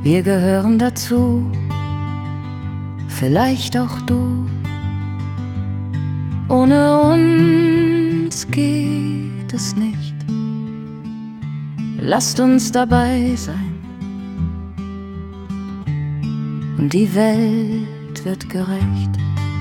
Wir gehören dazu, vielleicht auch du. Ohne uns geht es nicht. Lasst uns dabei sein und die Welt wird gerecht.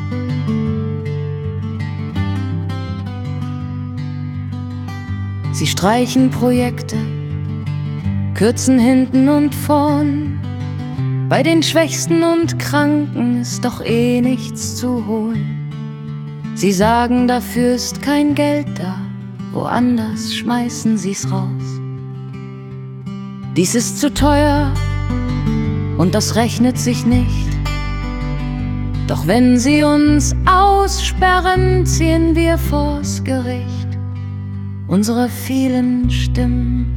Sie streichen Projekte, kürzen hinten und vorn. Bei den Schwächsten und Kranken ist doch eh nichts zu holen. Sie sagen, dafür ist kein Geld da, woanders schmeißen sie's raus. Dies ist zu teuer und das rechnet sich nicht. Doch wenn sie uns aussperren, ziehen wir vors Gericht. Unsere vielen Stimmen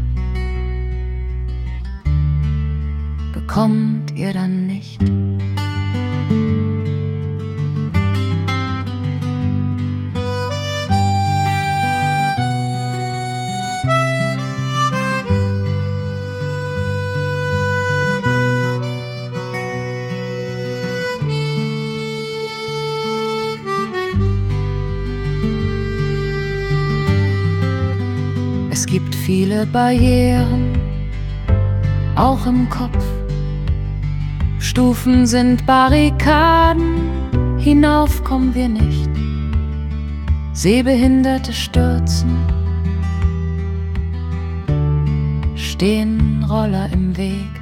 bekommt ihr dann nicht. Es gibt viele Barrieren, auch im Kopf. Stufen sind Barrikaden, hinauf kommen wir nicht. Sehbehinderte stürzen, stehen Roller im Weg.